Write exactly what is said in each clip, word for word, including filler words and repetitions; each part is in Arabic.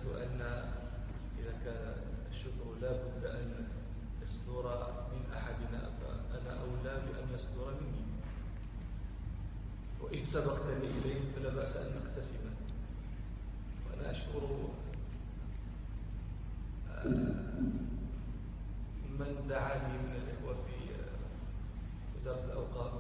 أن إذا كان الشكر لا بد أن يصدر من أحدنا فأنا أولى بأن يصدر مني، وإن سبقتني إليه فلا بأس أن نقتسمه. وأنا أشكر من دعا لي من الإخوة في وزارة الأوقاف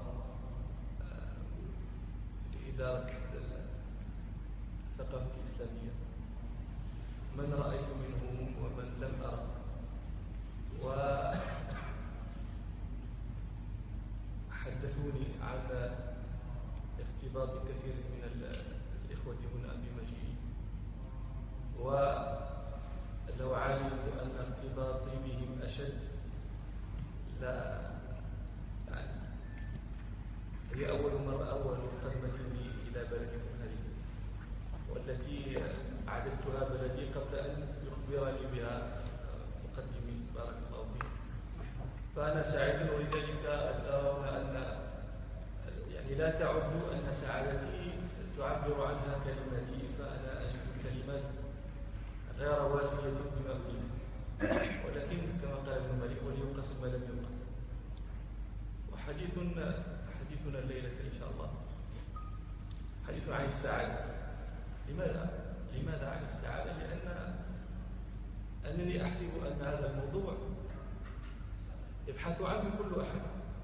لإدارة الثقافة الإسلامية، من رأيت منهم ومن لم أرى، وحدثوني عن ارتباط كثير من الإخوة هنا بمجيئي، ولو علمت أن ارتباطي بهم أشد لا يعني هي أول مرة أول قدمة لي إلى بلدكم هذه، والتي أعددتها بلدي قبل أن يخبرني بها مقدمي بارك الله فيك. فأنا سعيد، ولذلك ترون أن يعني لا تعدوا أن سعادتي تعبر عنها كلماتي، فأنا أجد الكلمات غير وافية بما أريد، ولكن كما قال ابن مالك وليقص ما لم يقص. وحديث حديثنا الليلة إن شاء الله حديث عن السعادة. لماذا؟ لماذا عن السعادة؟ لأن أنني أحسب أن هذا الموضوع يبحث عنه كل أحد.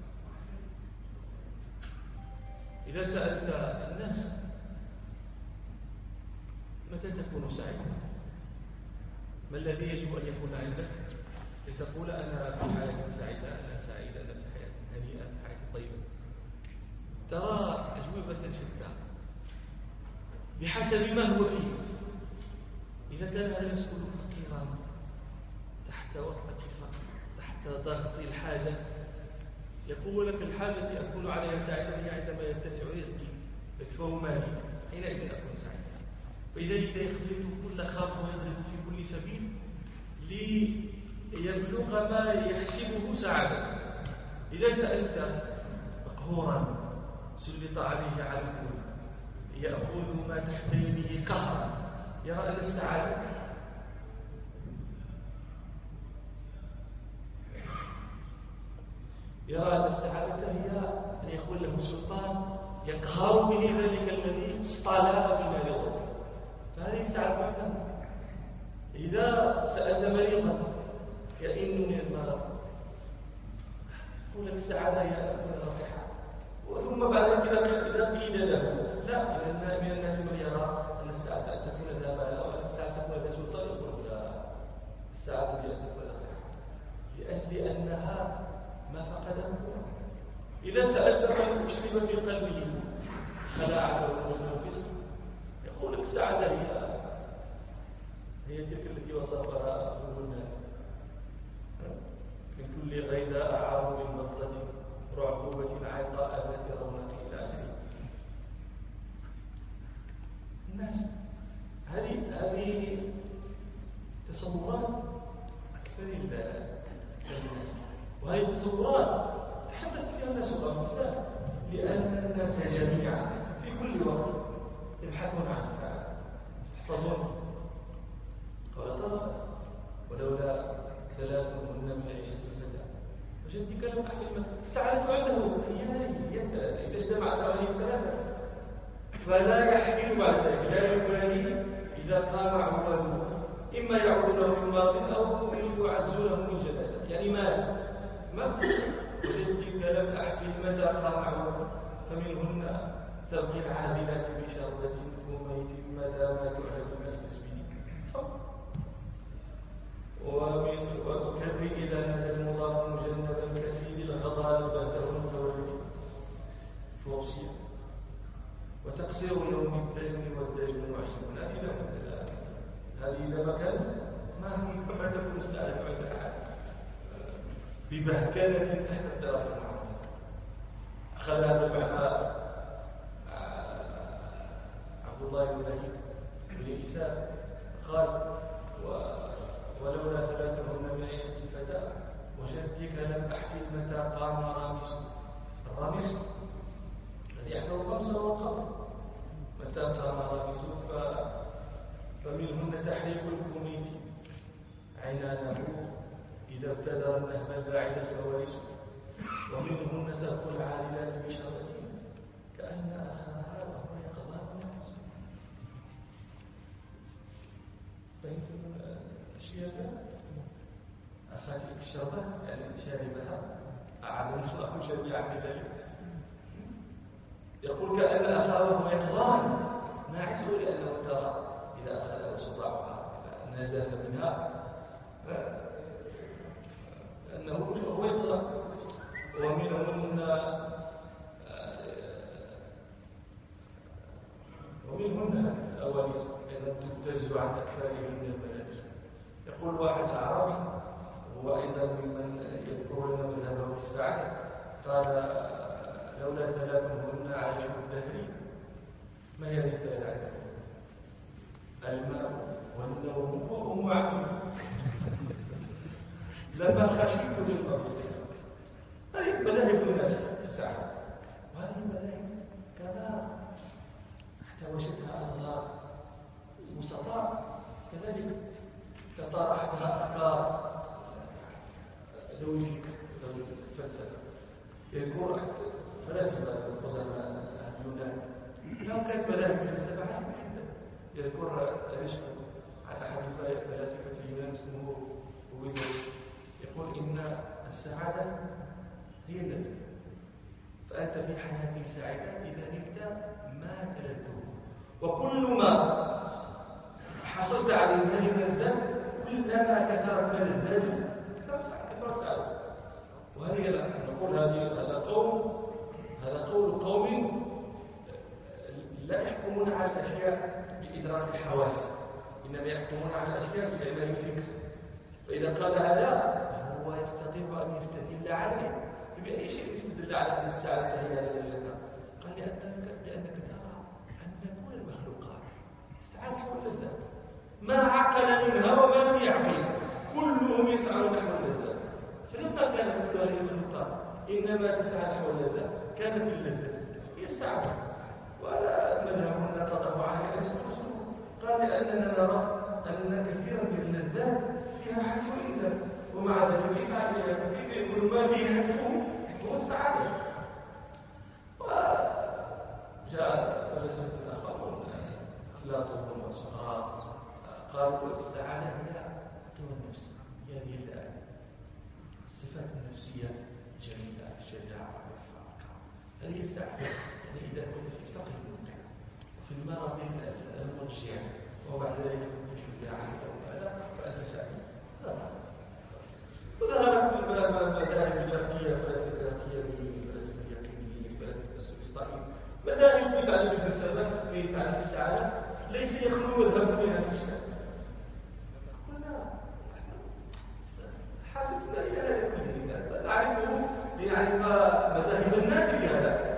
إذا سألت الناس متى تكون سعيدا، ما الذي يجب أن يكون عندك لتقول أنا في حياة سعيدة، أنا سعيدة، أنا في حياة هنيئة، في حياة طيبة؟ ترى أجوبة شتى بحسب ما هو فيه. إذا كان هذا المسؤول فقيرا تحت وطأة الفقر، تحت ضغط الحاجة، يقول لك الحاجة أكون عليها سعيدا هي عندما يتسع رزقي يكفر مالي، حينئذ أكون سعيدا. فلذلك يخلط كل خاف ويضرب في كل سبيل ليبلغ ما يحسبه سعادة. إذا سألت مقهورا سلط عليه عدو يأخذ ما تحت يده قهرا يرى أن السعادة يرى أن السعادة هي أن يكون له سلطان يقهر به ذلك الذي اصطلاه بما يضر، فهذه السعادة عندنا. إذا سألت مريضا يئن من المرض يقول لك السعادة هي أكون رائحة، ثم بعد ذلك إذا قيل له لا، لأن من الناس من يرى أن السعادة أن تكون ذا مال أو أن السعادة تكون ذا سلطان، يقول لا، السعادة هي أن تكون رائحة لأجل أنها ما فقده هو. إذا سألت من أشرب في قلبه خلاعة والمنافس يقول لك السعادة هي هي تلك التي وصفها أخونا من كل غيداء أعار من بطلة رعبوبة عيقاء ذات رونق إلى آخره. الناس هذه هذه تصورات أكثر الناس، وهذه التصورات تحدث فيها الناس غمسة، لأن الناس جميعا في كل وقت يبحثون عن السعادة يحفظون قال ترى ولولا ثلاثهن من عيسى الفتى وجدت كلمة أحلمة السعادة عنده هي إذا اجتمعت هذه الثلاثة فلا يحمل بعد ذلك لا يبالي إذا قام عقله، إما يعودونه في الماضي أو يعزونه من جدال، يعني ما ما وجدت لم أحكي متى قام عقله فمنهن تبقي العادلات بشربة وميت مدى ما تعهد من التسبيح، ومن وكذب إذا نزل المضاف مجنبا كسيد الغضال باته المتولي فوصية، وتقصير يوم الدجن والدجن وعشرون إلى مثل هذه إذا ما كانت ما هي كما تكون السعادة عند أحد ببهكانة تحت الدرجة المعروفة. أخذ هذا المعنى عبد الله بن نجيب بن عيسى قال ولولا ثلاثهن من عيسى الفتى وجدتك لم أحكي متى قام رامس. الرامس الذي يحضر الرمس والقمر متى قام رامس فمنهن تحريك الكوميت عنانه إذا ابتدر النهب الباعد فهو يسكت، ومنهن سبق العادلات بشرته كأن أخاها وهو يقضى ونفسه. فهمتم الأشياء؟ أخذ الشربة يعني شاربها أعلم الله جميعا بذلك. يقول كأن أخاه وهو يقضى ناعسه لأنه ترى إذا أخذه صداعها نزل منها لأنه هو يقضى. ومنهن ومنهن الأوانيس أيضا تبتز عن أكثرهم من البلد. يقول واحد أعرابي هو أيضا ممن يذكر لنا مذهبه في السعادة قال لولا ثلاثهن عايش الدهر ما هي الثلاث؟ الماء والنوم وأم عقل. لما خشيت بالمرض هذه مذاهب الناس في السعادة، وهذه المذاهب كذا احتوشتها أنظار مستطاع كذلك تطرحتها أفكار لوجيك لوجيك الفلسفة. يذكر فلاسفة القدماء اليونان لهم كانت مذاهب الفلسفة يذكر أرسطو على أحد فلاسفة اليونان اسمه ويدوس يقول إن السعادة هي النفس، فأنت في حياتك سعيدة إذا نلت ما تلذه، وكل ما حصلت على المال من الذنب كلما كثرت من الذنب كثرت سعادة. وهذه نقول هذه هذا قول هذا قول قوم لا يحكمون على الأشياء بإدراك الحواس، إنما يحكمون على الأشياء بإعلام الفكر. فإذا قال هذا هو يستطيع أن يستدل عليه بأي شيء يستدل على أن السعادة هي هذا. قال لأنك لأنك ترى أن كل المخلوقات السعادة هو اللذة، ما عقل منها وما لم يعقل كلهم يسعون نحو اللذة. فلما كانت كل هذه المخلوقات إنما تسعى نحو اللذة كانت اللذة هي السعادة. ولا مذهبنا قطعوا عليه أرسطو قال لأننا نرى أن كثيرا من اللذات فيها حسو إذا، ومع ذلك يقول ما فيه حسو هو السعادة. وجاء فلسفة آخرون أفلاطون وسقراط قالوا السعادة هي قوى النفس، هذه الصفات النفسية الجميلة، الشجاعة والرفاق، هذه السعادة. يعني إذا كنت في فقر الممتع وفي المرض المرجع وبعد ذلك كنت شجاعا فأنت سعيد. وظهرت مذاهب الفقهية فلسفة اليقينية فلسفة الإسطائية مذاهب في تعريف الفلسفة في تعريف السعادة ليس يخلو مذهب من هذا الشيء. قلنا حدثنا إلى هذا الكلام نعرفه لنعرف مذاهب الناس في هذا.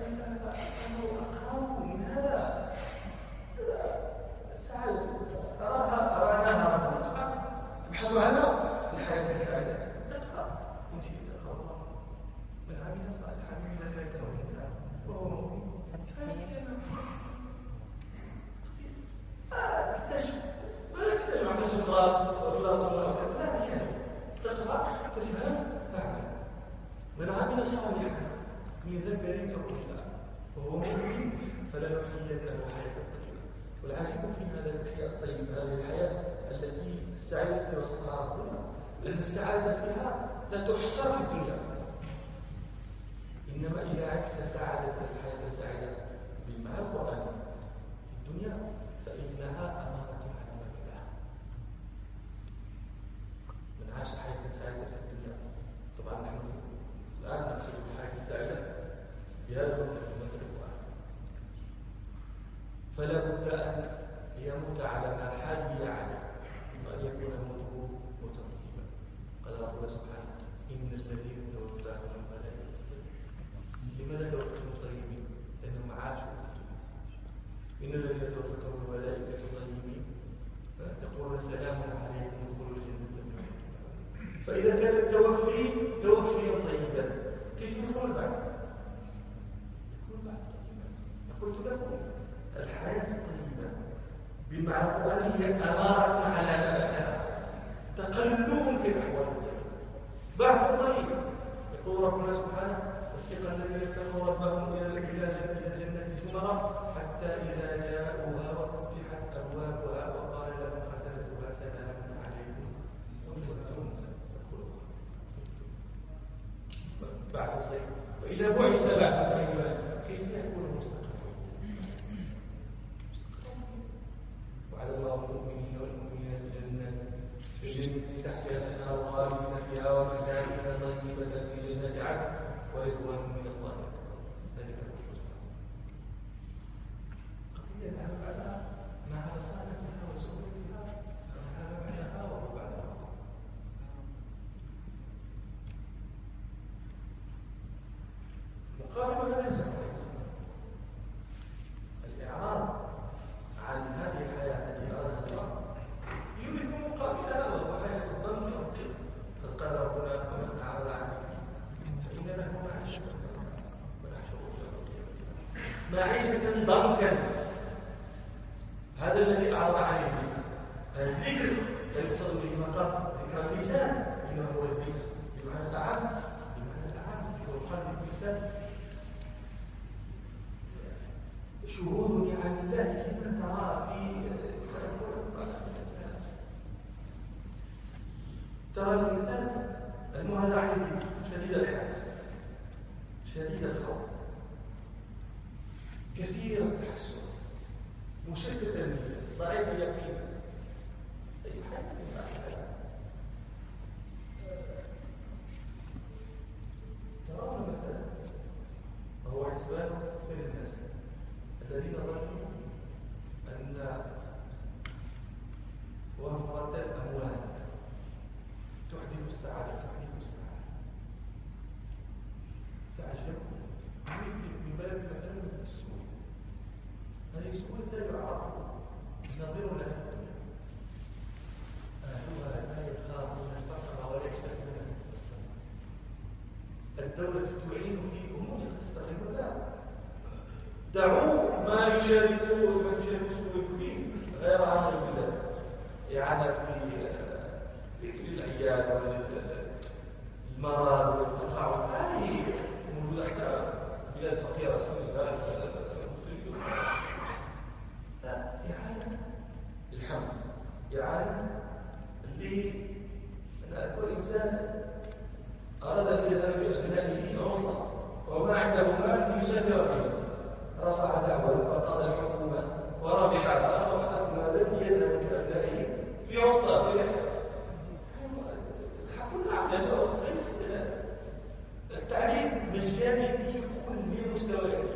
من عمل صالحا من ذكر أو أنثى وهو مؤمن فلنحيينه حياة طيبة. والعجيب في هذا الحياة الطيبة هذه الحياة التي السعادة في وسطها ربنا، لأن السعادة فيها لا تحصر في الدنيا، إنما إذا عكس سعادة الحياة السعيدة بالمال القرآن في الدنيا فإنها أمارة على ما بعدها. من عاش حياة السعيدة في الدنيا طبعا نحن الآن نقصد الحياة السعيدة بهذا المثل مثل القرآن، فلا بد أن يموت على ما حاجي عليه وأن يكون موته موتا طيبا. قال ربنا سبحانه إن الذين توفاهم الملائكة. لماذا توفاهم طيبين؟ لأنهم عاشوا. إن الذين توفاهم الملائكة طيبين تقول سلام عليكم ادخلوا الجنة. فإذا كان التوفي توفيا طيبا كيف يكون بعد؟ يكون بعد طيبا. قلت لكم الحياة الطيبة مع القرآن هي أمارة على نفسها تقلب في الأحوال بعض الطريق يقول ربنا سبحانه وسيق الذين اتقوا ربهم إلى الجنة زمرا حتى إذا جاءوها وفتحت أبوابها وقال لهم خزنتها سلام عليكم وتبتم بعد الصيف وإذا بعث بعد الصيف كيف يكون مستقيما وعلى الله المؤمنين والمؤمنات جنات تجري تحتها الأنهار خالدين فيها ومساكن طيبة في جنات عدن ورضوان من الله ذلك الفوز قضية العمل على مع رسالتها وسنتها العمل عليها وبعدها مقارنة ليس الإعراض عن هذه الحياة التي أرادها الله يريد مقابلها وهو حياة الضنك والضيق قد قال ربنا ومن أعرض عنه فإن له معيشة معيشة ضنكا هذا الذي أعرض عنه الذكر لا يقصد به مقام ذكر اللسان إنما هو الذكر بمعنى العام بمعنى العام في القلب اللسان شهود عن الله كما ترى في ترى الإنسان أنه هذا عين شديد الحياة شديد الخوف كثير التحسن مشتت النية ضعيف اليقين أي حاجة من الحياة ترى مثلا وهو حسبان في الناس الذين ظنوا أن وفرة الأموال تحدث السعادة تحدث السعادة تعجبوا من بلد مثلا السوء هذه السوء لا يعرف نظير لها أهلها لا يخافون الفقر ولا يحتاجون الدولة تعين في أمور تستغل لها دعوا ما يشاركوا وما يشاركوا فيه غير عن البلاد إعانة في العيادة والمرض والتقاعد هذه موجودة حتى بلاد فقيرة سنة إعانة الحمد إعانة لأن كل إنسان أراد أن يذهب بأبنائه عمره وما عنده مال يسافر فيه رفع دعوة وقضى الحكومة ورفعها وحكم لم يذهب بأبنائه في عطلة كل عقل التعليم مجاني في كل مستويات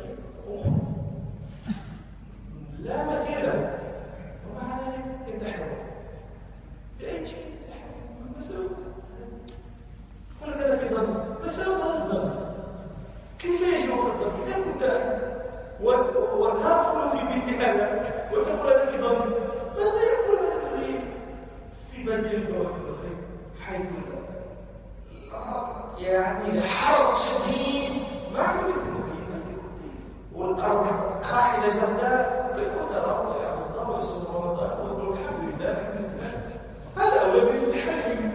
لا مثيل له ومع ذلك ينتحر بأي شيء مسألة كل هذا في ظن مسألة الظن كيف يجب الظن كيف كنت وتدخل في بيت هذا وتقول هذا في ظن ماذا يقول هذا في بدل البوابة حيث يعني حرق شديد ما يمكن والأرض قاعدة جرداء يقول ترى يا الله ويصوم رمضان ويقول الحمد لله هذا هو الحلم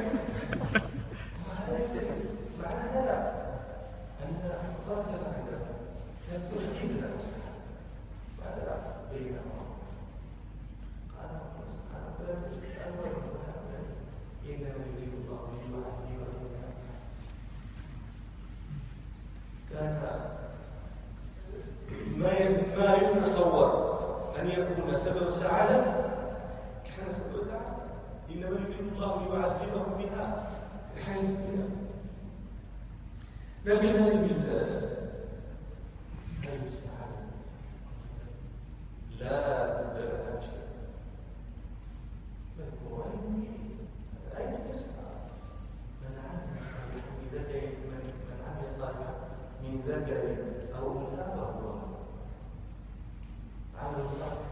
معنى هذا أن الأرض كانت تحديد الأوسع بعد بينهم قال سبحانه وتعالى إنما يريد الله ليعذب الناس كان ما ما يتصور أن يكون سبب سعادة كان سبب سعادة إنما يريد الله ليعذبهم بها الحياة الدنيا لكن هذه بالذات هذه السعادة لا بد لها شيء بل هو أين يسعى من عمل صالحا من عمل صالحا من ذكر أو أنثى فهو عمل صالح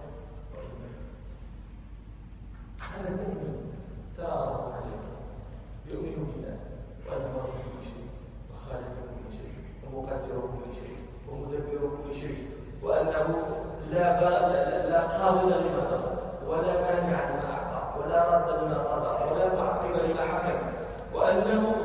هذا المؤمن ترى عليه يؤمن بالله وأنه رب كل شيء وخالق كل شيء ومقدر مرد من القضاء ولا معقب لما حكم، وأنه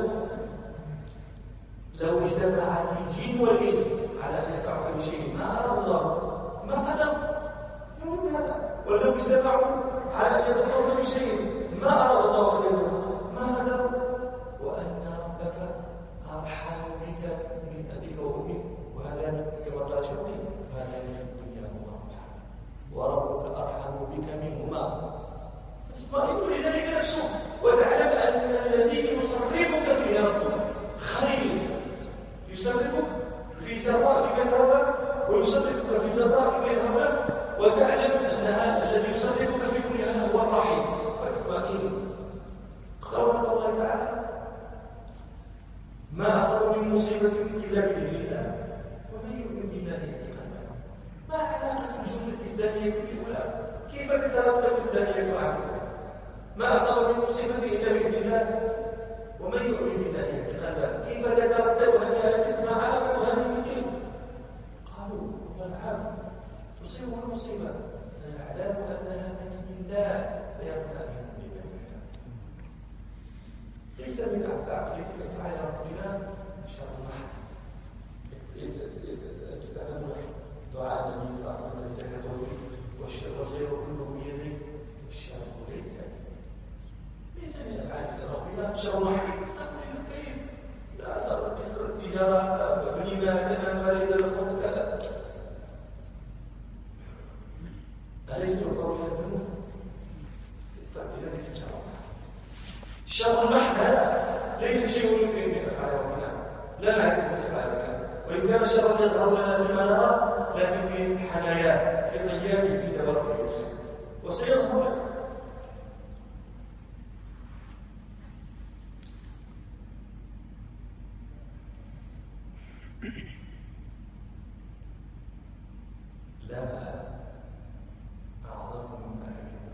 لو اجتمع الجن والإنس على أن يدفعوا بشيء ما أراد الله ما قدر يقول هذا، ولو اجتمعوا على أن يدفعوا بشيء ما أراد الله ما قدر، وأن ربك أرحم بك من أبيك وأمك، وهذا كما قال شوقي هذا من الدنيا الله تعالى، وربك أرحم بك منهما، اطمئن لذلك نفسه وتعلم أن الذي يصرفك في ربك خير، يصرفك في سرائك الهوى ويصرفك في سرائك الهوى، وتعلم أن هذا الذي يصرفك في كل هذا هو الرحيم، فاطمئن. قال الله تعالى ما أصاب من مصيبة إلا بإذن الله ومن يؤمن بالله يهدي قلبه. ما علاقة الجملة الثانية بالأولى؟ كيف تترتب الثانية عليها؟ ما أصاب من مصيبة إلا بإذن الله ومن يؤمن بالله يهدي قلبه، كيف تترتب هذه الكلمة على هذه الكلمة؟ قالوا والعام تصيبه المصيبة فيعلم أنها من عند الله فيطمئن بذلك. ليس من أعباء ليس من أفعال ربنا إن شاء الله. دعاء النبي صلى الله عليه وسلم والخير كله بيده والشر ليس ليس من أفعال ربنا شر واحد. كيف لا تكثر التجارة بنينا كذا مريض الخوف كذا أليس القول يذنب فبذلك إن شاء الله الشر المحض هذا ليس شيء يمكن أن يفعل ربنا، لا نعرف ما يفعل، وإن كان شرا يظهر لنا فيما نرى لكن في حناياه في غيابه في تبرك يوسف وسيظهر. لا أعظم من أهل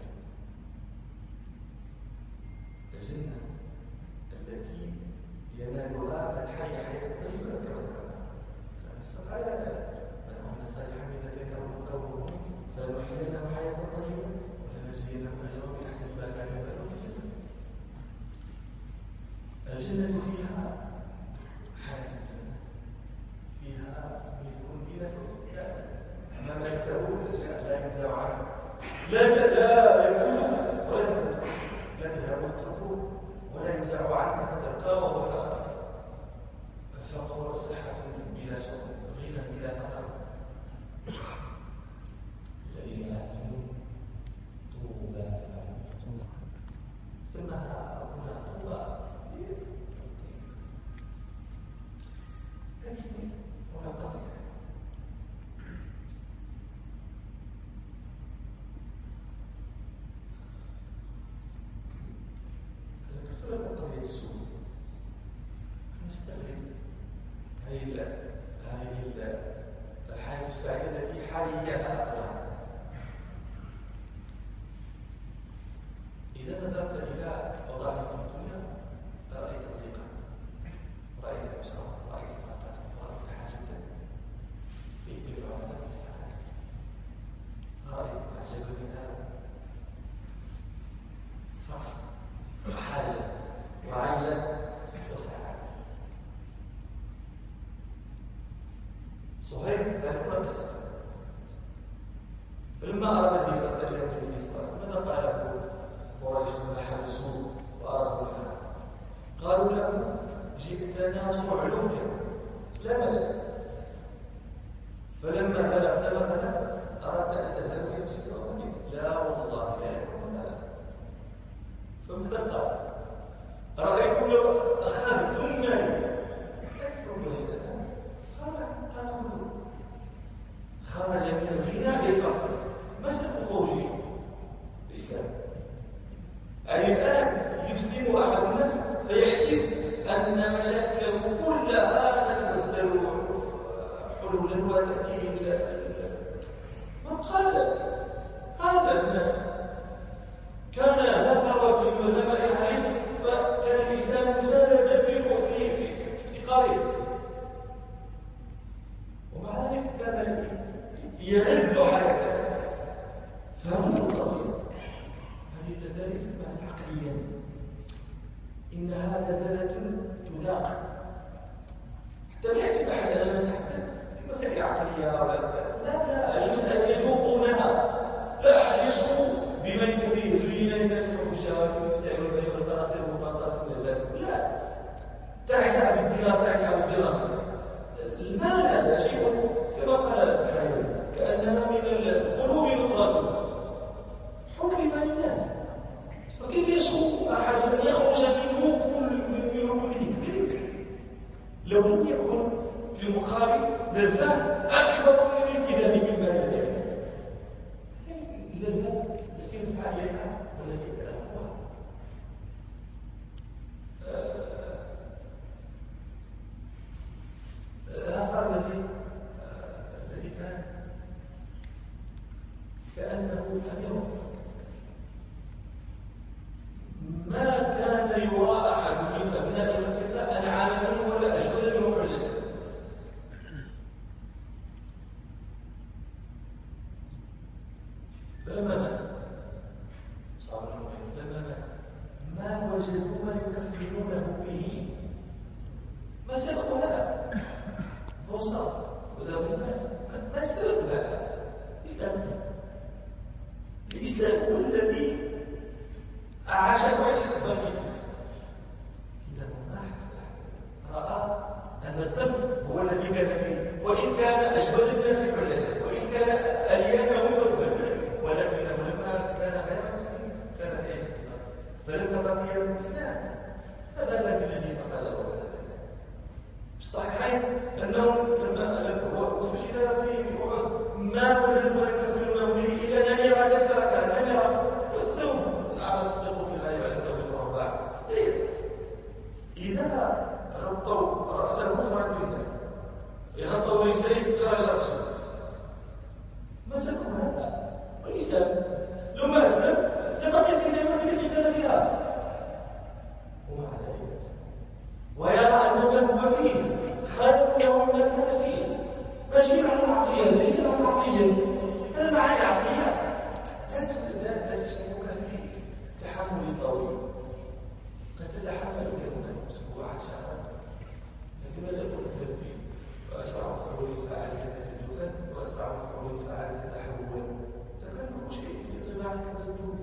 الجنة التي ينالها الحي حياة طيبة فهذا من أمن الصالحة من ذكر قوله فنحيينهم حياة طيبة ولنجزينهم أجرهم بأحسن ما كانوا يعملون في الجنة. الجنة فيها حياة فيها ملك بلا فوق أمام يكتبون لا ينزع عنه لا لا يكون ولا لا تذهب القبور ولا ينزع عنك تلقاه ولا فقر صحة بلا صوت غنى بلا قدر. الذين آمنوا طوبى لهم ثم هنا طوبى اسمي ولا قدر. الحياة السعيدة التي حاليها أقوى. إذا نظرت إلى وضعنا في الدنيا رأيت ضيقا، رأيت أسرا، رأيت فقرا، رأيت حاجة في فرعون السعادة، رأيت أعجب منها فقر وحاجة وعيلة وسعادة. صهيب ذكر فلما أراد أن يقتل النبي صلى الله عليه وسلم ماذا قال له قريش لما حبسوه وأرادوا الحرب؟ قالوا له جئتنا صعلوك لا ملك. فلما بلغت مثلا أردت أن تذهب إلى السجن لا والله لا يكون ملك. فماذا قال؟ أرأيتم لو أخذتم مالي خرج من الغنى للفقر ما خروجه الإسلام. أي الآن يسلم أحد الناس فيحسب أن مشاكله كلها تتنزل حلولا وتأتيه من قال هذا الناس كان لا ثروة في المزمع عليه فكان الإسلام زاد جفره في افتقاره، ومع ذلك كان يغذ حياته فهو طبيعي. هذه كذلك نزلة تذاق حتى لا يجب أحد أن يتحدث في مسائل عقلية ولا لا لا المسألة يذوقونها لا أحد يشكو بمن كبير زين الناس والشهوات والمستعمل بين القراصنة والمقاصد من ذلك لا تعيش بالدماغ تعيش بالدماغ المال هذا شيء كما قال الحيوان كأننا من القلوب الغالبة حكم الناس وكيف يشكو أحد أن يخرج منه كل ركنه لو لم يكن في المقابل لذات أكبر من الكلام مما يدعي لذات استنفع عليها والتي تأخذها الآخر الذي الذي كان كأنه أمير ما كان يرى أحد من أبناء المسجد أن عالم ولا أجل من حجة فلما مات صار المؤمن لما مات ما وجدوا ما يكفنونه به ما سبقوا هذا وصل وذا ما استلقوا هذا الإسلام الإسلام هو الذي أعاش ويحب فيه إنه ما رأى أن الذنب هو الذي كان فيه وإن كان أجود الناس حلته وإن كان أليانه ذنبا ولكنه لما كان غير مسلم كان في فلما بقي الإسلام هذا الذي فقده الصحيحين أنه لما هو استشهد في أحد ما وجد ما يكفرونه به إلا أن يرى كثرة أن يرى والثوب على الصدق في الغاية على الثوب المربع إذا غطوا رأسه معجزة يغطوا رجليه قال رأسه مسكوا هذا والإسلام لما أسلم لبقيت إلى مدينة ثلاثها ومع ذلك ويرى أنه هو فيه خير يوم من الثلاثين بشير عن العقلية ليس عن العقلية هذا معاني عقلية لا تشتمك فيه تحمل طويل قد تتحمل يوما أسبوعا شهرا لكن لا تكون التدبير وأسرع فعول الفعال تتجوزا وأسرع فعول الفعال تتحول تكلم شيء يطلع عليك الدكتور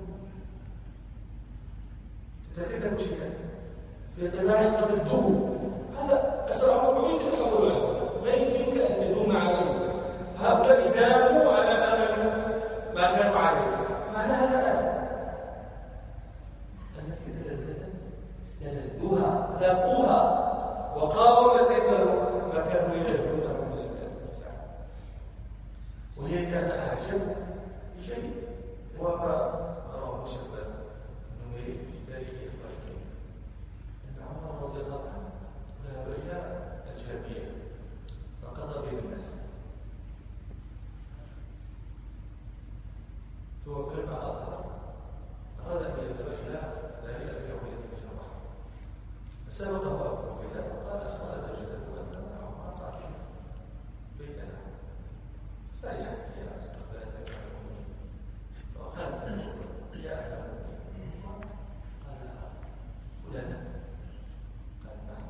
تتكلم شيئا يتباعد قد الدور هذا أسرع فعول تتحول لا يمكنك أن تدوم عليه هؤلاء داموا على أمل ما كانوا عليه معناها لا التي تلذذت استلذوها ذاقوها وقالوا لتكبروا ما كانوا يجهلونه من الإسلام وهي كان أعجب شيء وما رواه الشباب النميري في تاريخ إخوانه أن عمر رضي الله عنه ذهب إلى الجابية فقضى بين الناس توكل مع أطهر أراد أن يذهب إلى ذلك اليوم الذي شرح فسبقه أبو بلال وقال أخبرت جده أن عمر قاتل بيتنا فأجاب إلى استقبال المؤمنين وقال يا أهل المؤمنين قال فلان قال نعم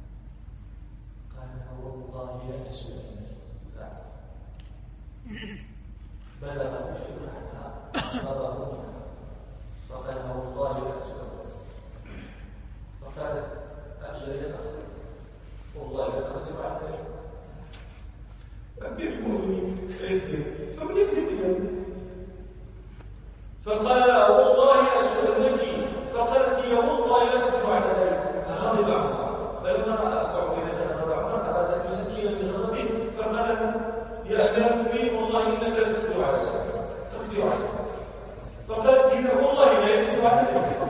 قال والله لا أسألني بلغ شيء عنها فضربوا فقال والله لا أسألني فقالت أجل يا أخي والله لا أخذ بعد ذلك أمير المؤمنين فمن يكذب فقال والله أسألني فقالت يا والله لا أخذ بعد ذلك فغضب عنها فلما رأى فعلا غضب عنها أراد أن يسكين من غضبه فقال يا أمير المؤمنين والله إنك لا تخذ على ذلك تخذ على ذلك فقالت إنه والله لا يخذ على ذلك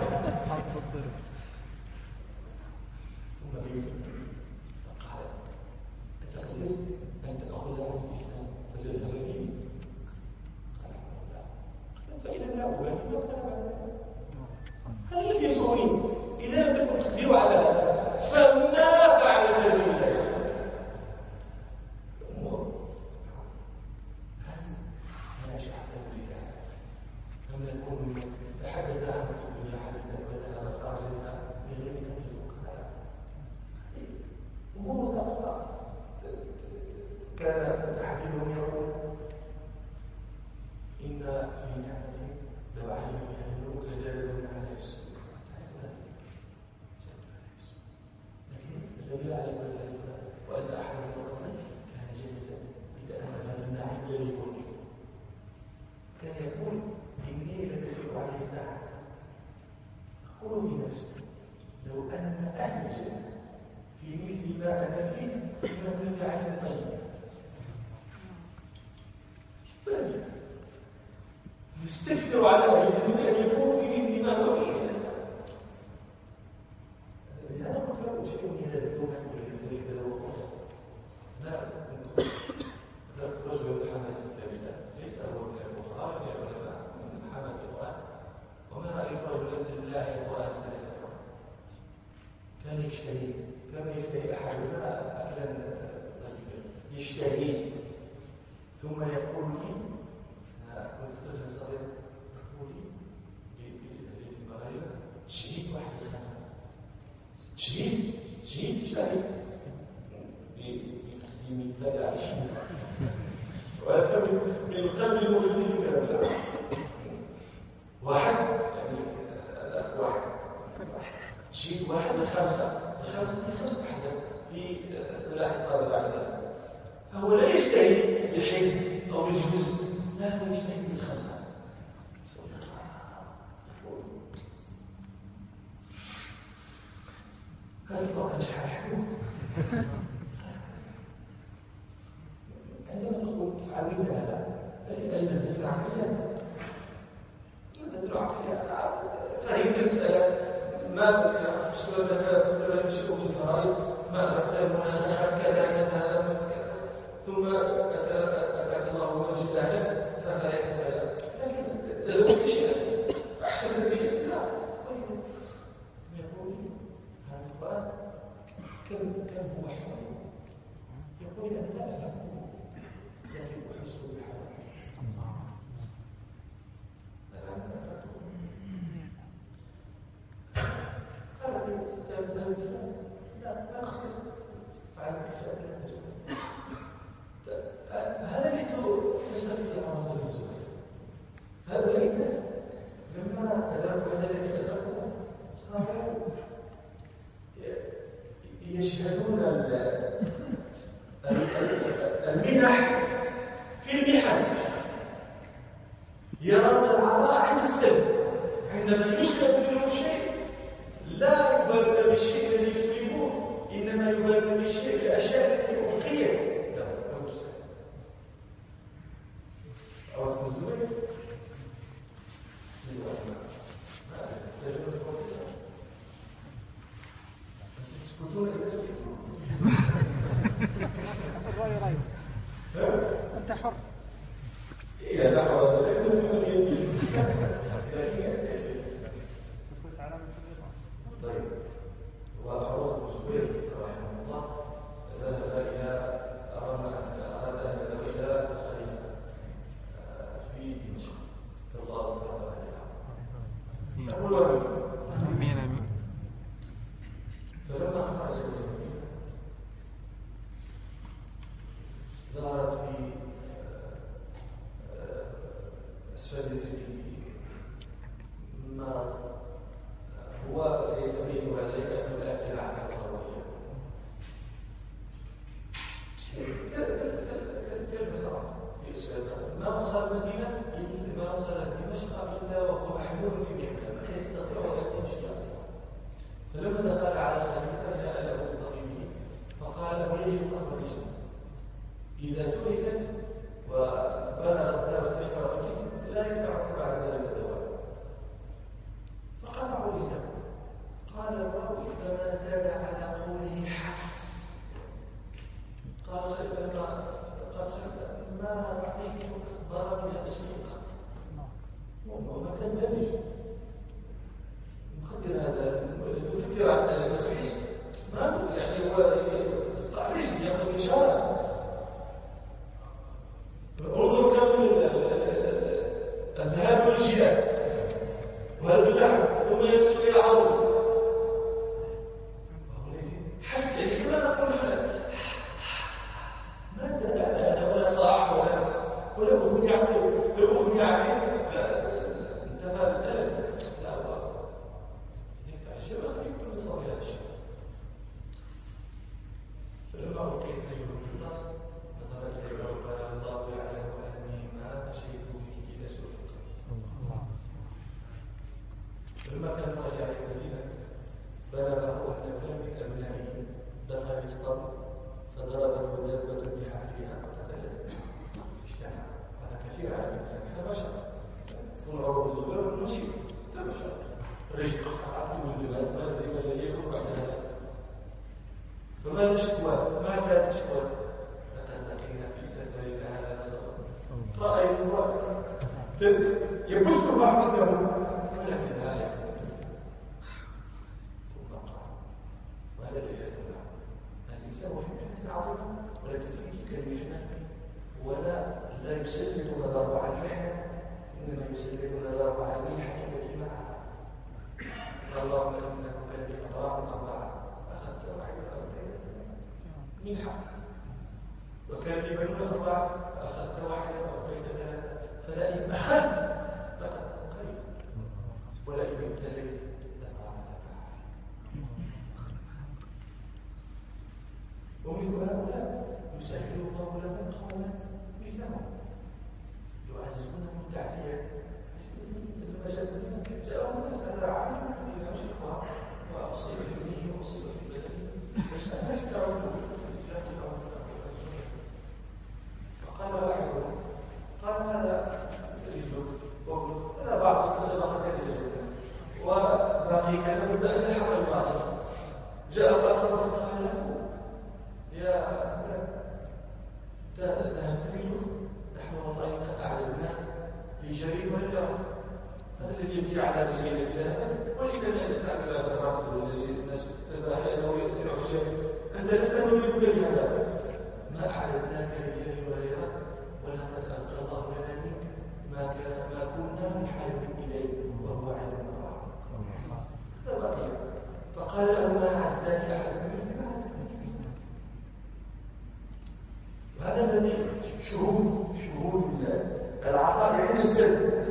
بالله عليك وأن أحد المقامات كان جالسا يتأمل هذا النعيم الذي يكون كان يقول إني لتفق عليه ساعة أقول بنفسي لو أن أهل الجنة في مثل ما أنا فيه إنه لفعل طيب بل يستكثر على أهل الجنة أن يكونوا في مثل ما هو فيه لهذا قلت له شيء من هذا الدوم لا ذلك رجل حمد الكلمة ليس هو من البخاري العلماء من حمد القرآن وما رأيت رجلا لا القرآن كان يشتهي كما يشتهي أحدنا أكلا طيبا يشتهي ثم يقول لي كنت طفل صغير يقول لي في المغرب شهيد واحد الخمسة شهيد شهيد شهيد بمثال عشرين وأكثر من القلب المغلق كذا واحد يعني الأخ واحد شيء واحد لخمسة خمسة خمسة واحدة في ثلاثة طالب عدد فهو لا يشتهي بالحلم أو بالجزء لا هو يشتهي بالخمسة هذا الوقت حلو عندما نقول عميد هذا فإن نزل عقليا نزل عقليا فهي المسألة ما سورة لا يشرك بالفرائض ما أردتمنا نحن كذا كذا ثم أتاك الله وجد له فلا يكفى لكن تلوث شيء أحسن بشيء لا يقول هذا القرآن كم كم هو حوالي يقول أن لا أفهم لكن أحس بالحوالي هذا ليس فلسفة عمر الزهري هؤلاء الناس لما أدركوا أن الذين أدركوا صاروا يشهدون المنح في المحن يرون العطاء عند السلب عندما يسلب منه شيء لا يبالغ بالشيء الذي يسلبه إنما يبالغ بالشيء الأشياء التي أعطيت أنت حر. إيه لا حول ولا قوة طيب وأعوذ الزبير رحمه الله ذهب إلى أراد أن أراد أن يذهب إلى الخليفة في دمشق الله تعالى عليها أقول أمين أمين. فلما خرج إلى المدينة ظهرت في أسفل ما هو يتبين عليه أن الأكل عن الضرورية ما وصل المدينة ما وصل دمشق إلا وهو محمول في محنة ما يستطيع أن يمشي فلما دخل على الخليفة جاء له الطبيب فقال له يجب أمر الجسم إذا تركت وبلغت لا واستشفى الجسم لا ينفعك بعد ذلك الدواء فقطعوا لسانه قال الراوي فما زاد على قوله حق قال خليفة قال خليفة ما رأيت أكبر من التشريق وهو كان دمج مخدر هذا يفكر عن بحالها فتجد اجتمع هذا كثير على الإنسان كبشر يكون عروض الزبير والمشي كبشر رزق عقل والجبال ما الذي يكون بعد هذا فما الشكوى ما كانت الشكوى فتلتقينا في سفر هذا نصر رأيت يبث بعضه ولكن هذا وهذا ليس كذا الإنسان في محنة عظيمة ولكن في تلك المحنة ولا لا يسلم الضرب على المحنة إنما يسلم الضرب على المنحة التي معها اللهم إنك الذي أضرار أربعة أخذت واحدة أربعين منحة وكان في بنو أربعة أخذت واحدة أربعين ثلاثة فلا إن أخذت فقد قريب ولا إن ابتليت ومثل هؤلاء يسهل الله لهم قولا مثلهم يعززونهم تعزية المجد جاءوا الناس عالم في مشرقها وأصيب في ابنه وأصيب في بدنه فالناس تعودوا في الإسلام الأول فقال واحدهم قال هذا رجل وابنه هذا بعض السبقة كثيرة وباقي كان يبدأ أن يحق الباطل جاء بعض قال له يا تذهب منه نحن والله قد أعلمنا في شريك والجرم هذا الذي يمشي على سبيل الله ولكن يستعمل هذا الرسول الذي الناس تباهى له ويسرع الشيء أنت لست نريد بهذا ما أعلمناك لجري وليرا ولقد ألقى الله لنا منك ما كان ما كنا نحارب إليه وهو علم الله فبقي فقال له ما عداك أحد منك وهذا الذي شهود شهود العطاء عند الجد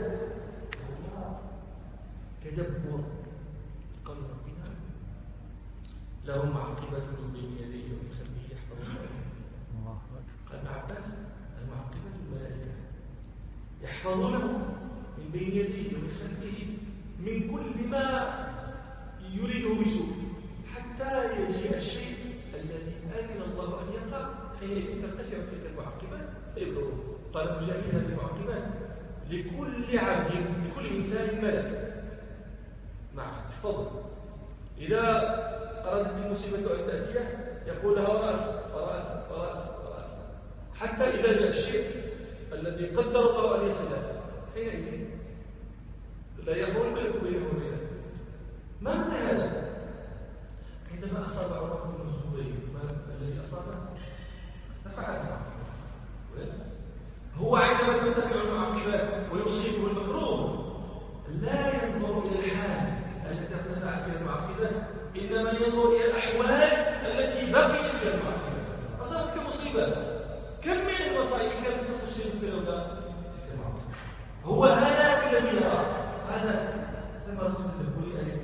تدبر قول ربنا لهم معقبة من بين يديه ومن خلفه يحفظون قال ابن عباس المعقبة الملائكة يحفظونه من بين يديه ومن خلفه من كل ما يريده بسوء حتى يجيء الشيء الذي آمن الله أن يقع حينئذ ترتفع تلك المعقبات فيبلغه قال مجاهد هذه المعقبات لكل عبد لكل إنسان ملك معه تحفظه إذا أرادت المصيبة أن تأتيه يقول لها وراء وراء وراء وراء حتى إذا جاء الشيء الذي قدر الله أن يصل حينئذ لا يقول ملك بينه وبينه ما معنى هذا؟ عندما أصاب عمر بن الزبير ما الذي أصابه؟ فعل هو عندما تنتفع المعقبات ويصيبه المكروه لا ينظر إلى الحال التي ترتفع فيها المعقبات إنما ينظر إلى الأحوال التي بقيت فيها المعقبات أصابت كمصيبة كم من المصائب كانت تصيب في الأولاد هو هذا الذي يرى هذا ثمرة الدخول ألف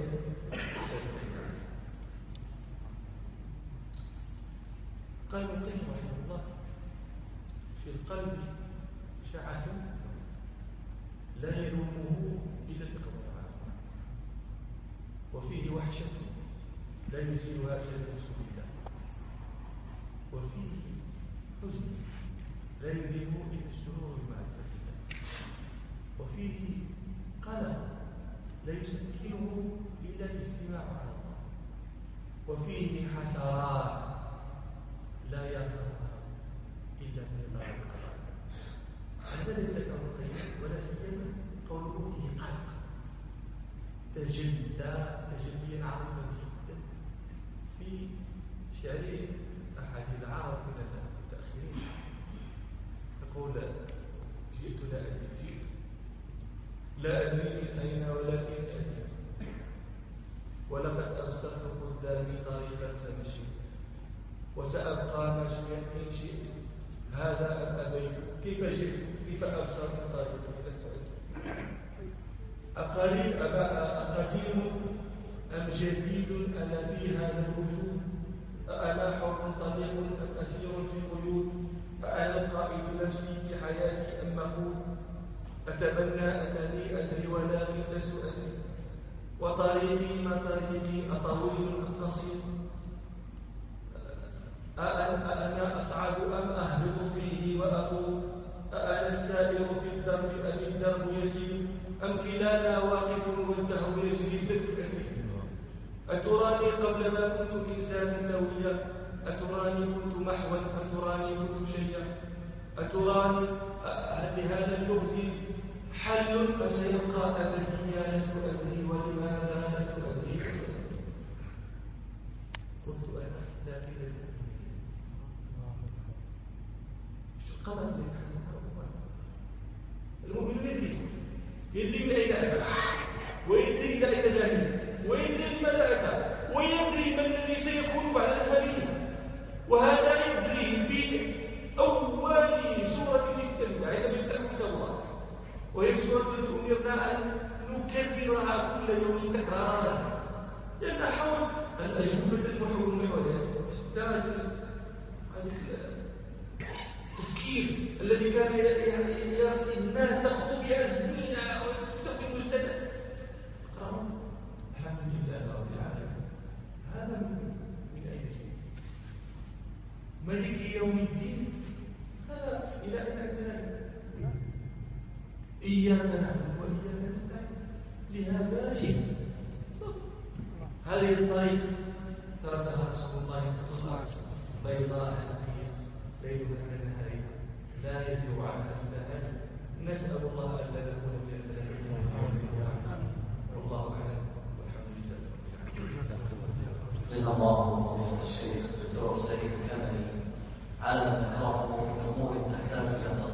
قال ابن تيمية رحمه الله في القلب شعث لا يلومه إلا الإقرار وفيه وحشة لا يزيلها إلا الموصول بالله وفيه حزن لا يذهبه إلا السرور بمعرفة الله وفيه قلق لا يسكنه إلا الاجتماع على الله وفيه حسرات لا يرفعها إلا من الله القرآن هذا الذي ذكره القيم ولا سيما قوله فيه قلق تجلى تجليا عظيما جدا في شعر أحد العرب من المتأخرين يقول جئت لا أدري فيه لا أدري من أين ولكن أدري ولقد أبصرت قدامي طريقا فمشيت وسأبقى ماشيا إن شئت هذا أم أبيت كيف جئت كيف أبصر من طريقي أقليل أقديم أم جديد أنا في هذا الوجود أأنا حر طليق أم أسير في قيود أأنا قائد نفسي في حياتي أم مقود أتمنى أنني أدري ولا غير سؤالي وطريقي ما طريقي أطويل أم قصير أأنا أصعد أم أتراني قبل ما كنت إنسانا سويا، أتراني كنت محوا أتراني كنت شيئا، أتراني هل لهذا الجهد حل فسيبقى أبديا لست أدري ولماذا لست أدري. قلت أنا لا في قمت المؤمن يدري يدري من أين أتى ويدري إلى أين ذاهب ويدري لماذا أتى ويدري ما الذي سيكون بعد ذلك، وهذا يدري في أول سورة التوبة عندما يفتح الله، وهي سورة التي أمرنا أن نكررها كل يوم تكرارا لأن حول الأجوبة المحور المحورية التفكير الذي كان يعني يأتي الناس تخطو بأزمنة وتستخدم السنة. الحمد لله رب العالمين. هذا من أين شيء ملك يوم الدين. هذا إلى أن أتنا إياك نعبد وإياك نستعين لهذا شيء. هذه الطريق تركها رسول الله صلى الله عليه وسلم بيضاء نقية ليلها كنهارها لا يزيغ عنها إلا هالك